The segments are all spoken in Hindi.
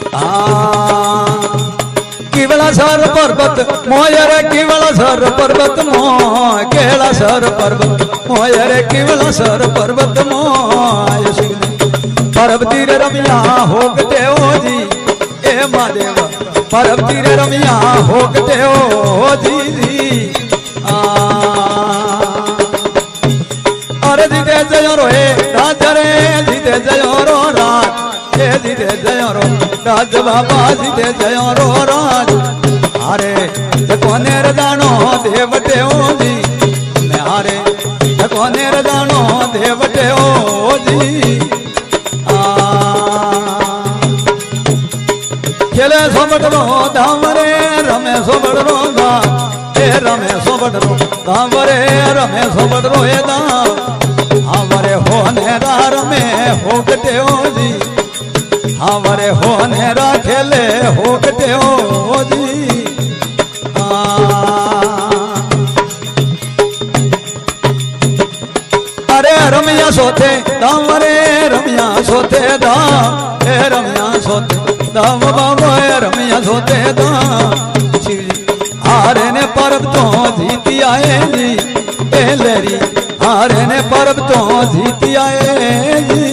केवला सर पर्वत मोयर केवला सर पर्वत मोय केला सर पर्वत मोयर केवला सर पर्वत मोय पर्वती रमिया होकते हो जी ए महादेव पर्वती रमिया होकते हो जी अरे जीते जयो रोए राज रे जीते जयो रो राज जीते जयो रो राज बाबा जीते जयो रो राज अरे कोने रजानो देवटे हो जी अरे कोने रजानो देवटे हो जी खेले सोबटरो धाम रे रमे सोबटरो धाम रमे सोबटरो धाम रे रमे सोबटरो हे धाम हमारे होने रार में होकटे हो जी हमारे होने रा खेले होकटे हो जी अरे रमिया सोते दाम रे रमिया सोते दाम रमिया सोते दाम बाबा रमिया सोते दाम हारे ने परब तो जीती आए जी लेरी हारे ने परब तो जीती आए जी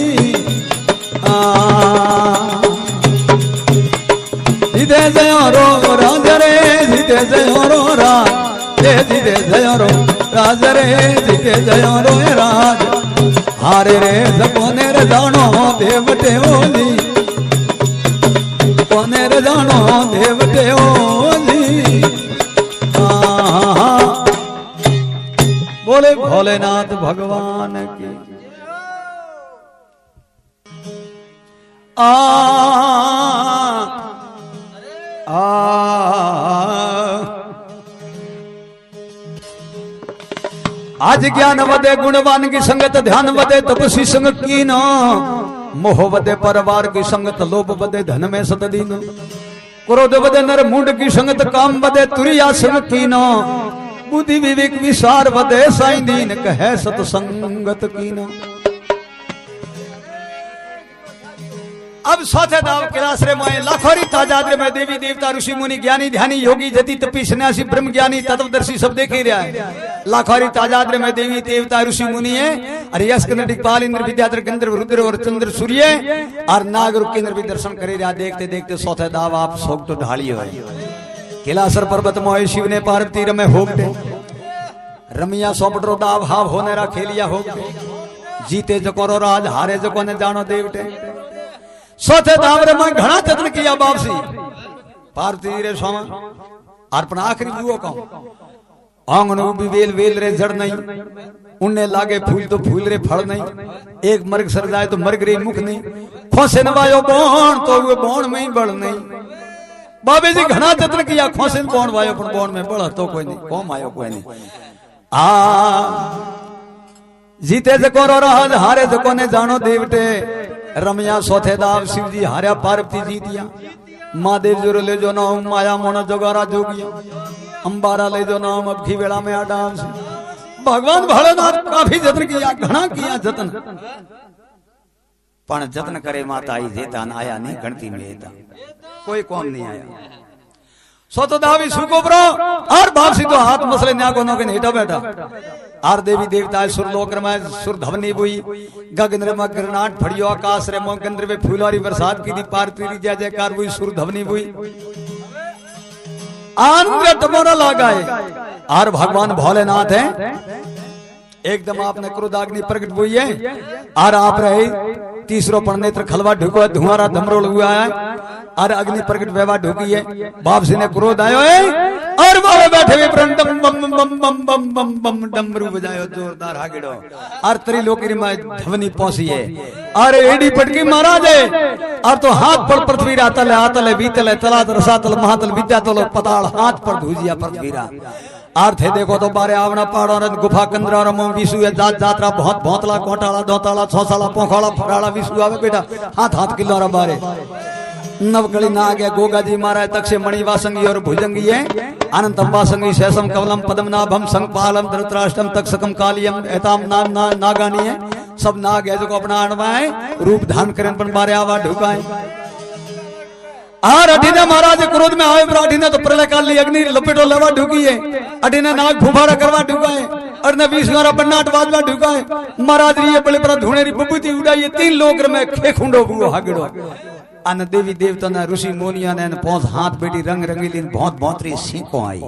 जीते जयो रो राज रे जीते जयो रो राज जीते जयो रो राज रे जीते जयो रो राज हारे रे कोने रे जानो देवटे हो जी कोने रे जानो देवटे हो जी बोले भोलेनाथ भगवान की आज ज्ञान वदे गुणवान की संगत ध्यान वदे तपस्वी संग की न मोह वदे परिवार की संगत लोभ वदे धन में सतदीन क्रोध वदे नर मूड की संगत काम वदे तुरिया संग की न बुद्धि विवेक विसार वदे साईं दीन कहे सतसंगत की न अब चौथे दाव कैलाश रे मोए लाखोरी ताजाद रे में देवी देवता ऋषि मुनि ज्ञानी ध्यानी योगी जति तपी सन्यासी ब्रह्म ज्ञानी तत्वदर्शी सब देख ही रहा है लाखोरी ताजाद रे में देवी देवता ऋषि मुनि है अरे यश कर्ण दिक्पाल इंद्र विद्याधर केंद्र रुद्र और चंद्र सूर्य और नाग केंद्र भी दर्शन करे रहा देखते देखते चौथे दाव आप शोक तो ढाली हो कैलाशर पर्वत मोए शिव ने पार्वती रमे होगटे रमिया सोपटरो दाव हाव होने रा खेलिया होगटे जीते जकोरो राज हारे जको ने जानो देवटे चौथे दावरे में घना जतन किया बापसी पार्वती रे स्वामा अर्पण आखिरी बुओ का आंगन भी वेल वेल रे जड़ नहीं उन्ने लागे फूल तो फूल रे फल नहीं एक मर्ग सर जाए तो मर्ग रे मुख नहीं खोसे नवायो बोण तो वो बोण में ही बड़ नहीं बाबे जी घना जतन किया खोसे बोण वायो पण बोण में बड़ा तो कोई नहीं कौम आयो कोई नहीं जीते जको रो राज हारे जको ने जानो देवटे रमिया चौथे दाव शिव जी हार्या पार्वती जीतिया महादेव जो ले जो नाम माया मोना जोगारा जोगिया अंबारा ले जो नाम अब की बेड़ा में आडाम से भगवान भोलेनाथ काफी जतन किया घना किया जतन पण जतन करे माता आई जेता आया नहीं गणती में एता कोई कौन नहीं आया सोतो दावी सुको ब्रो और बापसी तो हाथ मसले न्या को नोके नेटा बैठा आर देवी देवता सुर लोक में सुर धवनी बुई गगन रे में गिरनाट फड़ियो आकाश रे में गंद्र में फूलवारी बरसात की दी पार्वती जय जयकार बुई सुर धवनी बुई आनंद तमोरा लगाए आर भगवान भोलेनाथ है एकदम आपने क्रोधाग्नि प्रकट हुई है और आप रहे तीसरो पण नेत्र खलवा ढुको है धुआरा धमरोल हुआ है और अग्नि प्रकट व्यवहार ढुकी है बाप से ने क्रोध आयो है और बाबा बैठे हुए बम बम बम बम बम बम बम डमरू बजायो जोरदार हागिड़ो और त्रिलोकी में ध्वनि पहुंची है और एडी पटकी महाराज है और तो हाथ पर पृथ्वी रातल आतल बीतल तलात रसातल महातल विद्यातल पताल हाथ पर धूजिया पृथ्वीरा आर्थे देखो तो बारे आवना पहाड़ों गुफा कंदरा और विशु है जात जात्रा बहुत भौतला कोटाला दोताला छौसाला पोखोला फराला विशु आवे बेटा हाथ हाथ किलो रा बारे नवकली नाग है गोगा जी महाराज तक्षे मणि वासंगी और भुजंगी है अनंत वासंगी शेषम कवलम पद्मनाभम संपालम धृतराष्ट्रम तक्षकम कालियम एताम नागानी है सब नाग है जो अपना अणवाए रूप धारण करें पण बारे आवा ढुकाए आर अठीने महाराज क्रोध में आवे पर अठीने तो प्रलय काल ली अग्नि लपेटो लेवा ढुकी है अठीने नाग फुफाड़ा करवा ढुका है अरने 20 गारा बन्नाट बाजवा ढुका है महाराज री बड़े पर धुनेरी बुबुती उड़ाई 3 लोक में खेखुंडो बुओ हागड़ो अन देवी देवता ने ऋषि मोनिया ने पहुंच हाथ बेटी रंग रंगीली बहुत बहुतरी सीखो आई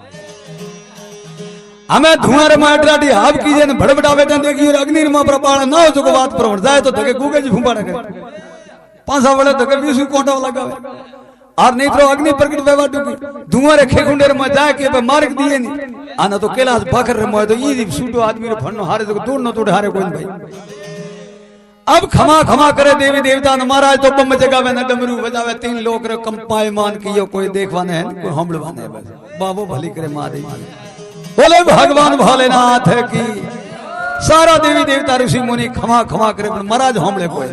हमें धुआं रे माटराटी हाव कीजे ने भड़बड़ा बेटा देखी और अग्नि में प्रपाण ना हो जो बात पर जाए तो धके गूगे जी फुफाड़ा कर पांसा बड़े धके 20 कोटा लगावे और नहीं तो अग्नि प्रकट वेवा डुकी धुआं रे खेखुंडे में जाए के मार्ग दिए नहीं आना तो कैलाश भाकर रे मोय तो ई सूटो आदमी रे फन्नो हारे तो दूर न तोड़ हारे कोई भाई अब खमा खमा करे देवी देवता न महाराज तो बम जगावे न डमरू बजावे 3 लोक रे कंपायमान कियो कोई देखवाने है कोई हमड़वाने है बस बाबू भली करे मारे बोले भगवान भोलेनाथ की सारा देवी देवता ऋषि मुनि खमा खमा करे महाराज हमले कोई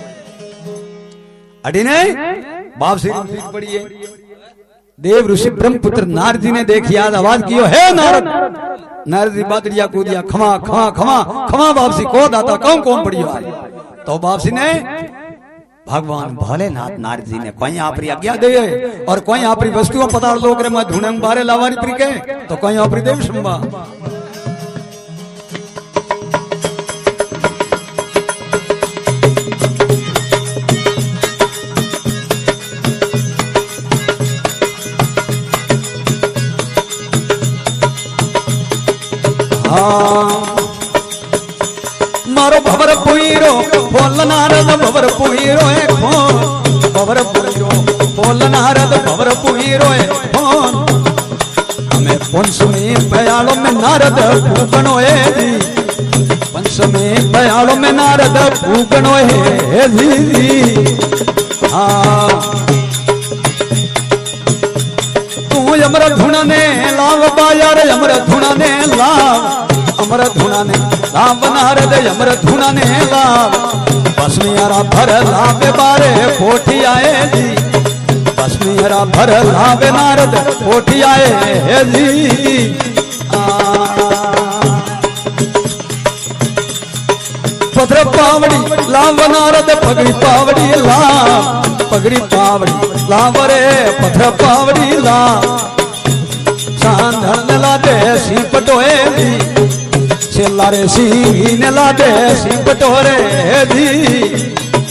अड़ी नहीं बाप से पड़ी है देव ऋषि ब्रह्मपुत्र नारद जी ने देखी आज आवाज कियो है नारद नारद जी बादरिया कूदिया खमा खमा खमा खमा बापसी को दाता कौन कौन पड़ी आज तो बापसी ने भगवान भोलेनाथ नारद जी ने कोई आपरी आज्ञा दे और कोई आपरी वस्तुओं पदार्थ लोक रे में ढूंढे बारे लावारी प्री के तो कोई आपरी देव संभा मारो भवर पुईरो बोल नारद भवर पुईरो है फोन भवर पुईरो बोल नारद भवर पुईरो है फोन हमें पंचमी बयालों में नारद भूगणो है जी पंचमी बयालों में नारद भूगणो है जी हाँ तू यमर धुना ने लाव बाजार यमर धुना ने लाव अमर धुना ने लाव नारद अमर धुना ने लाव बसमियारा भर लावे बारे पोठी आए जी बसमियारा भर लावे नारद पोठी आए जी पथर पावड़ी लाव नारद पगड़ी पावड़ी लाव रे पथर पावड़ी लाव चांदन ला दे सी पटोए जी लारे सी ने लाडे सी पटोरे दी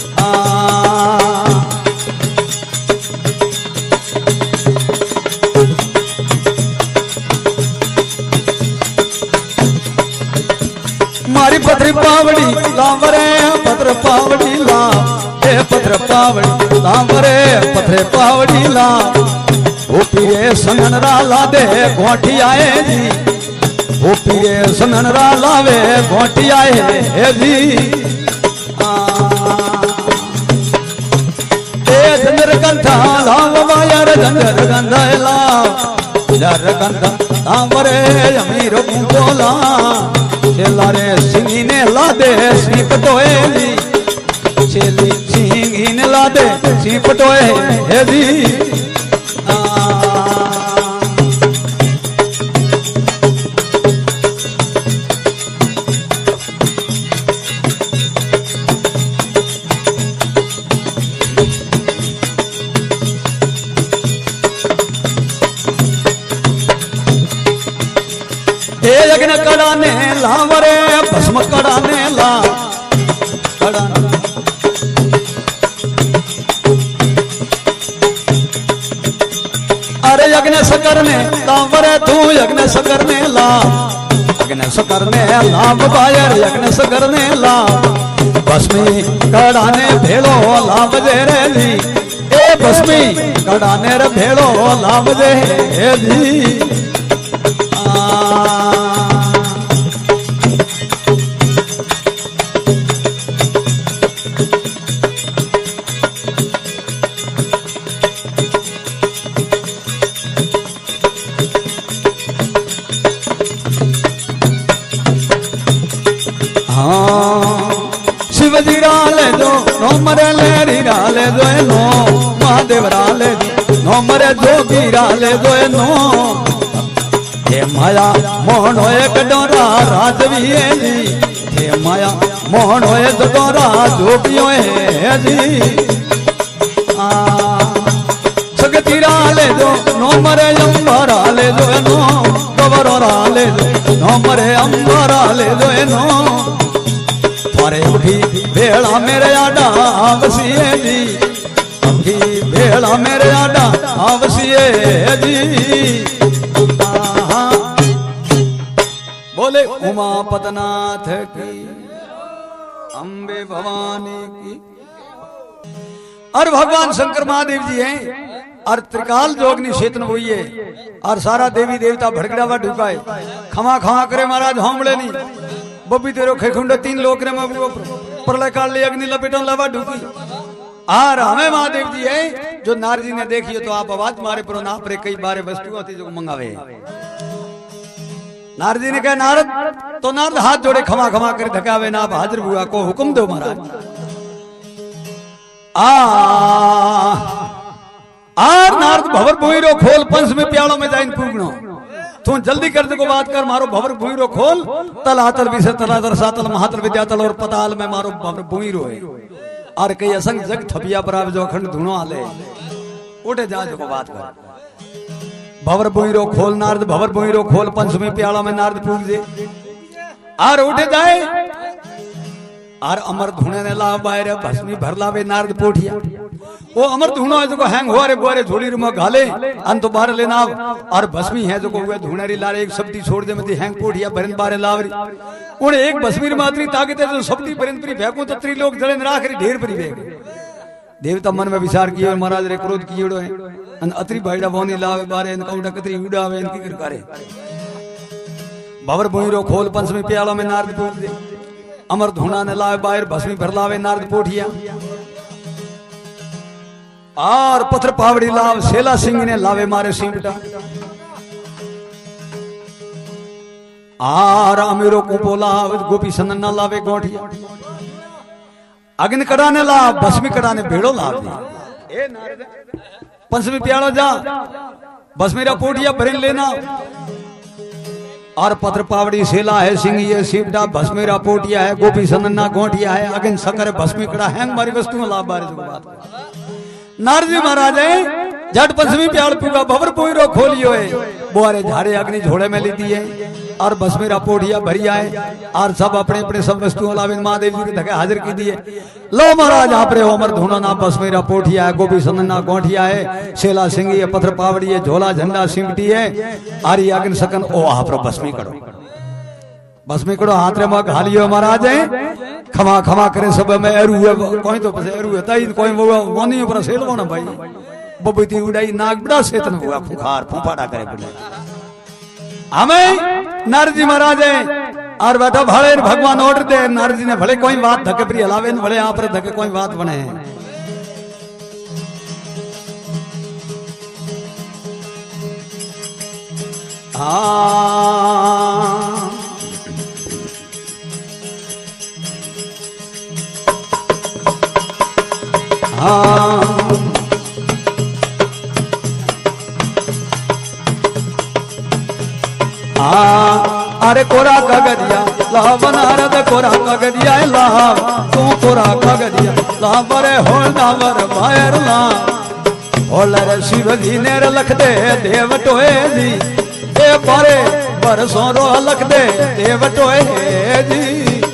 मारी पथरी पावड़ी लावरे पथर पावड़ी ला ए पथर पावड़ी लावरे पथरे पावड़ी ला ओ पीरे सनन रा ला दे गोठी आए जी वो पीरे सनन रा लावे गोटी आए जी चंद्र कंठा लाव वायर चंद्र गंधा लाव जर गंधा लावरे अमीर बोला लारे सिंगी ने ला दे सी पटोए जी सिंगी ने ला दे सी पटोए जी यज्ञ कड़ाने लावरे भस्म कड़ाने ला अरे यज्ञ सकरने लावरे तू यज्ञ सकरने ला यज्ञ सकरने लाभ बायर यज्ञ सकरने ला भस्मी कड़ाने भेड़ो लाभ दे रे ली ए भस्मी कड़ाने रे भेड़ो लाभ दे ली शिवजी राले जो नो मरे लेरी राले जो नो महादेव राले नो मरे जोगी राले जो नो हे माया मोहन होए कटोरा राजवी जी हे माया मोहन होए कटोरा जोगियो है जी मरे अंबरा ले जो नो गवरोरा ले नो मरे अंबरा ले जो नो थारे उठी बेड़ा मेरे आडा आवसिए जी अभी बेड़ा मेरे आडा आवसिए जी बोले उमापतनाथ की अम्बे भवानी की। और भगवान शंकर महादेव जी हैं और त्रिकाल जोगनी क्षेत्र हुई है और सारा देवी देवता भड़कड़ा हुआ ढुकाए खमा खमा करे महाराज होमड़े नहीं बब्बी तेरो खेखुंड 3 लोक रे में प्रलय काल ले अग्नि लपेटन लवा ढुकी। और हमें महादेव जी है जो नारद जी ने देखी तो आप आवाज मारे पर ना परे कई बारे वस्तु होती जो मंगावे। नारद जी ने कहा नारद तो नारद हाथ जोड़े खमा खमा कर धकावे ना आप हाजिर हुआ को हुक्म दो महाराज। आर नारद भवर भूरो खोल पंच में प्यालों में जाइन पूगनो तू जल्दी कर दे को बात कर मारो भवर भूरो खोल तल आतल विषय तलातर सातल महातल विद्यातल और पताल में मारो भवर भूरो है और कई असंग जग थपिया पर जो अखंड धुनो आले उठे जा जो को बात कर भवर भूरो खोल नारद भवर भूरो खोल पंच में प्याला में नारद पूग दे और उठे जाए और अमर धुने ने ला बाहर भस्मी भर लावे नारद पोठिया वो अमर धुनो है जो हैंग हुआ रे गोरे झोली रुमा घाले अंत बाहर लेना और भस्मी है जो को हुए धुनेरी लारे एक शब्दी छोड़ दे मती हैंग पोठिया भरन बारे लावरी उन एक भस्मी मात्री ताकत है जो शब्दी भरन परी फेंको तो 3 लोग जड़े राख री ढेर परी फेंक देवता मन में विचार किए महाराज रे क्रोध किएड़ो है अन अतरी भाईड़ा बोनी लावे बारे इन काउंटा कतरी उड़ावे इनकी कर करे भवर भूरो खोल पंच में प्याला में नारद पूग दे अमर धुना ने लावे बाहर भस्मी भर लावे नारद पोठिया और पत्थर पावड़ी लाव सेला सिंह ने लावे मारे सिंगटा आर अमीरो को बोला गोपी सनन ना लावे गोठिया अग्नि कड़ा ने ला भस्मी कड़ा ने भेड़ो लाव ए नारद पंचमी प्यालो जा भस्मीरा पोठिया भरन लेना और पत्र पावड़ी सेला है सिंह ये शिवडा भस्मीरा पोटिया है गोपी सनन्ना गोटिया है अगन सकर भस्मी कड़ा है हमारी वस्तु में लाभ बारे जो बात नारद जी महाराज है जट पंचमी प्याल पूगा भवर पोईरो खोलियो है बोरे झाड़े अग्नि झोड़े में लेती है और भस्मीरा पोटिया भरिया है और सब अपने अपने सब वस्तुओं लावे महादेव जी के धके हाजिर की दिए लो महाराज आप रे अमर धुनो ना भस्मीरा पोटिया है गोपी सनन्ना गोटिया है सेला सिंह है पत्थर पावड़ी है झोला झंडा सिमटी है आरी अग्नि सकन ओ आप रो भस्मी करो हाथ रे मग हालियो महाराज है खमा खमा करे सब में eru है कोई तो बस eru है ताई कोई वो वनी पर सेलवो ना भाई बबीती उड़ाई नाग बड़ा सेतन हुआ फुखार फुफाड़ा करे बड़े हमें नारद जी महाराज है और बेटा भले भगवान ऑर्डर दे नारद जी ने भले कोई बात धके प्रिय हलावे भले आप रे धके कोई बात बने हाँ अरे कोरा कगदिया लाभ नारद कोरा कगदिया लाभ तू कोरा कगदिया लाभ रे होल नावर बाहर ला होल रे शिव जी ने लख दे देव टोए जी ए पारे बरसों रो लख दे देव टोए जी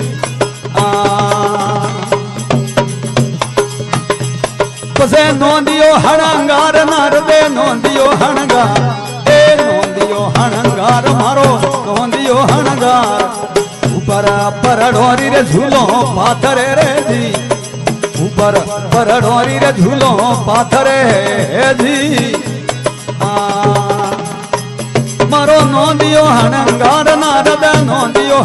पसे नोंदियो हणंगार नारदे नोंदियो हणंगार ए नोंदियो हणंगार मारो नोंदियो हणंगार ऊपर परडोरी रे झूलो पाथरे रे जी ऊपर परडोरी रे झूलो पाथरे जी मारो नोंदियो हणंगार नारद नोंदियो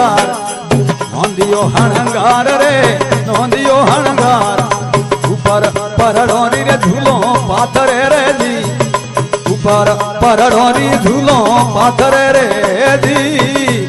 हणंगार रे नोंदियो हणंगार ऊपर परडोरी रे झूलो पाथरे रे जी ऊपर परडोरी झूलो पाथरे रे जी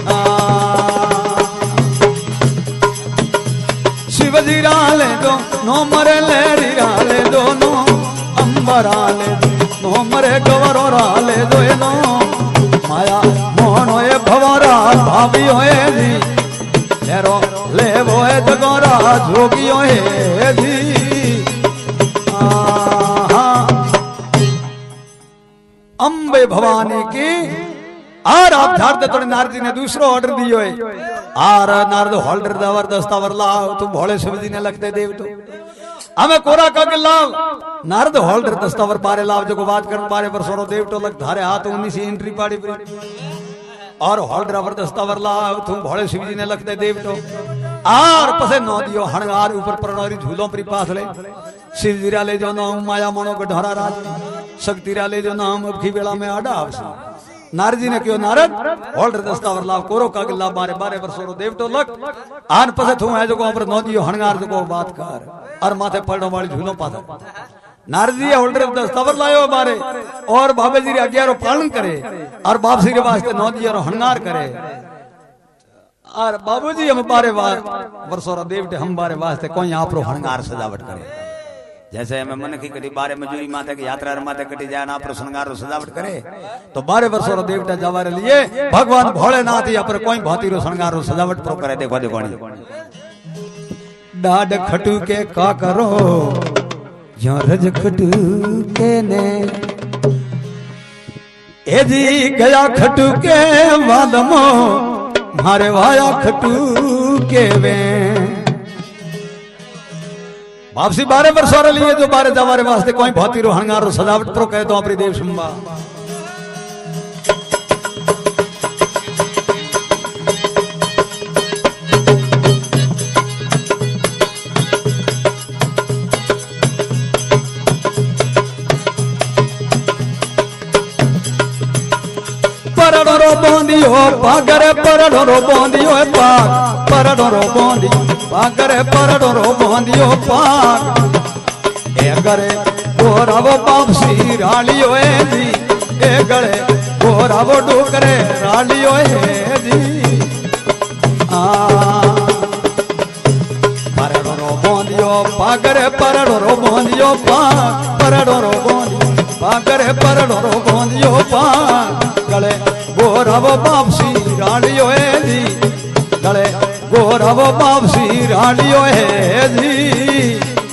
शिवजी राले दो नो मरे लेरी राले दो नो अंबराले नो मरे गवरो राले दो नो माया मोहनो ए भवरा भाभी होए जी लेरो ले वो ए जगोरा जोगी होए जी अम्बे भवानी की। और आप झाड़ दे, थोड़े नारद जी ने दूसरो ऑर्डर दियो है। और नारद होल्डर दवर दस्तावर लाओ, तुम भोले शिव जी ने लगते देव तो हमें कोरा का लाव। नारद होल्डर दस्तावर पारे लाव, जो बात कर पारे पर सोरो देव तो लग धारे हाथ उन्हीं से एंट्री पाड़ी और होल्डर दस्तावर लाव, तुम भोले शिव जी ने लगते देव तो आर पसे नो दियो हणगार ऊपर प्रणोरी झूलों पर पास ले। शिव जीरा ले जो नाम माया मनो गढ़रा राज, शक्ति रा ले जो नाम अब की बेला में आडा आवसा। नारद जी ने क्यों नारद होल्डर दस्तावर लाव, कोरो का गिल्ला बारे बारे वर्षों देव तो लग आन पसे थू है जो को ऊपर नो दियो हणगार जो को बात कर और माथे पड़नो वाली झूलों पास। नारद जी होल्डर दस्तावर लायो बारे और बाबा जी रे आज्ञा पालन करे और बाप श्री वास्ते नो दियो हणगार करे। और बाबूजी हम बारे वर्षों देवटे हम बारे वास्ते कोई आप रो हणगार सजावट करे। जैसे हमें मन की कटी बारे मजूरी माथे की यात्रा माथे कटी जाए ना पर श्रृंगार सजावट करे तो बारे वर्षों देवटा जवारे लिए भगवान भोलेनाथ या पर कोई भांति रो श्रृंगार सजावट प्रो करे। देखो देखो डाड खटू के का करो यो रज खटू के ने ए जी गया खटू के वालमो मारे वाया खटू के वे। वापसी बारे वर्षों लिए जो बारे जवारे वास्ते कोई भांति रो हणगार सजावट प्रो कहे तो अपनी देव सुंबा। परडोरो बोंदियो पागर परडोरो बोंदियो पाग परडोरो बोंदी पागर परडोरो बोंदियो पाग ए गरे गोरावो बापसी रालियो ए जी ए गरे गोरावो डोकरे रालियो ए जी आ परडोरो बोंदियो पागर परडोरो बोंदियो पाग परडोरो बोंदी पागर परडोरो बोंदियो पाग गले गोरावो बापसी रालियो है जी गले गोरावो बापसी रालियो है जी।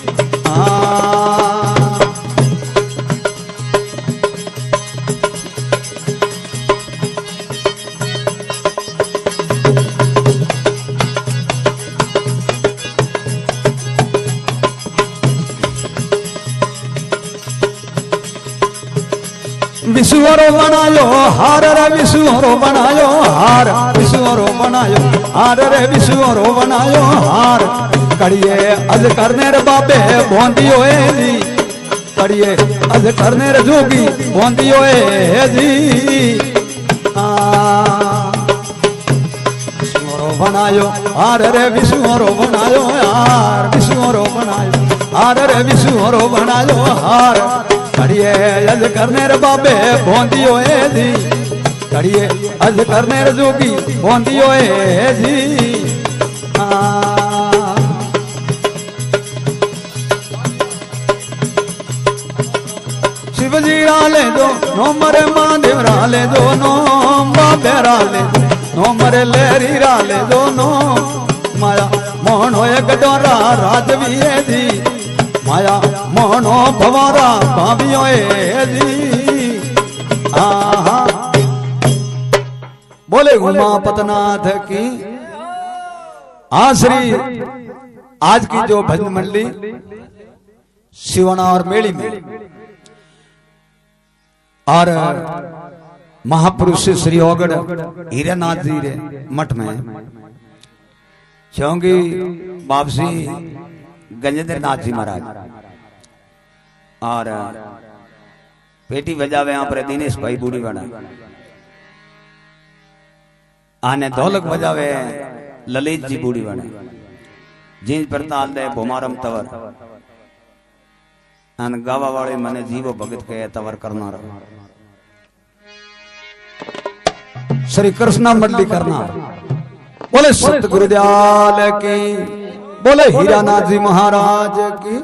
विसुवरो बनायो हार रे विसुवरो बनायो हार विसुवरो बनायो हार रे विसुवरो बनायो हार कड़िए अज करने रे बाबे बोंदियो ए जी कड़िए अज करने रे जोगी बोंदियो ए जी। विसुवरो बनायो हार रे विसुवरो बनायो हार विसुवरो बनायो हार रे विसुवरो बनायो हार कड़िए अज करने रे बाबे बोंदियो ए जी कड़िए अज करने रे जोगी बोंदियो ए जी। शिव जी राले दो नो मरे महादेव राले दो नो बाबे राले नो मरे लहरी राले दो नो माया मोहन होए गडोरा राजवी है जी माया मोहनो भवारा भाभियो जी। बोले उमापतनाथ की आश्री। आज की जो भजन मंडली शिवना और मेली में और महापुरुष श्री ओगड़ हीरानाथ जी रे मठ में क्योंकि वापसी गजेंद्र नाथ जी महाराज और पेटी बजावे यहाँ पर दिनेश भाई बूढ़ी वाला आने ढोलक बजावे ललित जी बूढ़ी वाला जींस पर ताल दे भोमारम तवर आन गावा वाले मने जीवो भगत के तवर करना रहो श्री कृष्णा मंडली करना। बोले सतगुरु दयाल की बोले हीरानाथ जी महाराज की।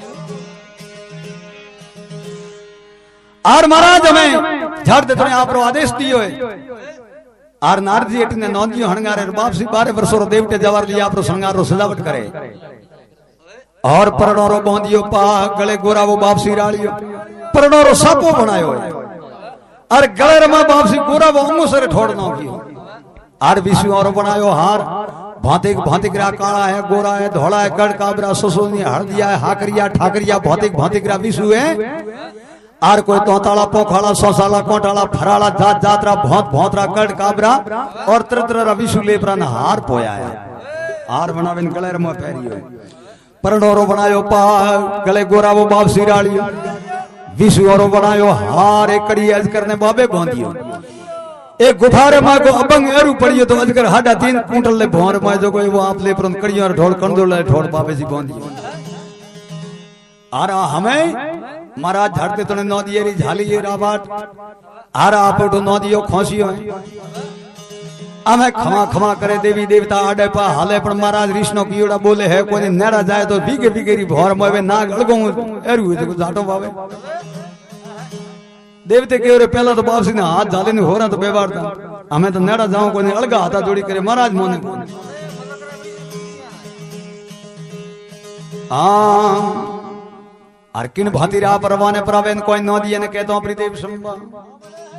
और महाराज हमें झाड़ देते आप आदेश दियो है और नारद जी एटी ने नौंदियो हणगारे वापसी 12 वर्षों देवटे जवार लिया आप श्रृंगार रो सजावट करे और परडोरो बोंदियो पा गले गोरा वो वापसी रालियो परडोरो सापो बनायो है अरे गले में वापसी पूरा वो मुसरे ठोड़ना की आर विषु और बनायो हार भौतिक भौतिक रा काला है गोरा है धोला है कड़ काबरा ससोनी हल्दिया है हाकरिया ठाकरिया भौतिक भौतिक रा विषु है आर कोई तोताला पोखाला सोसाला कोटाला फराला जात जातरा भौत भौतरा कड़ काबरा और तरतरा विषु लेपरा न हार पोया है हार बनावे गले में पहरियो परडोरो बनायो पा गले गोरा वो बाप सिराली विषु और बनायो हार एक कड़ी अज करने बाबे गोंदियो एक गुफारे मां को अबंग एरू पड़ियो तो अजकर हाडा 3 कुंटल ले भोर मां जो कोई वो आप ले परन कड़ियो और ढोल कंदो ले ढोल बाबे जी गोंदियो आरा हमें महाराज झड़ते तो नदिये री झाली ये राबाट आरा आपटो नदियो खोसियो हमें खमा खमा करे देवी देवता आडे पा हाले पण महाराज ऋषनो कीड़ा बोले है कोई नेड़ा जाए तो बीगे बीगेरी भोर मोवे नाग अलगो एरू तो जाटो बावे देवते के रे पहला तो बाप ने हाथ झाले ने होरा तो बेवार था हमें तो नेड़ा जाऊं कोई अलगा हाथा जोड़ी करे महाराज मोने हां अर किन भाती रा परवाने परवेन कोई नदिये ने कहतो अपनी देव संबा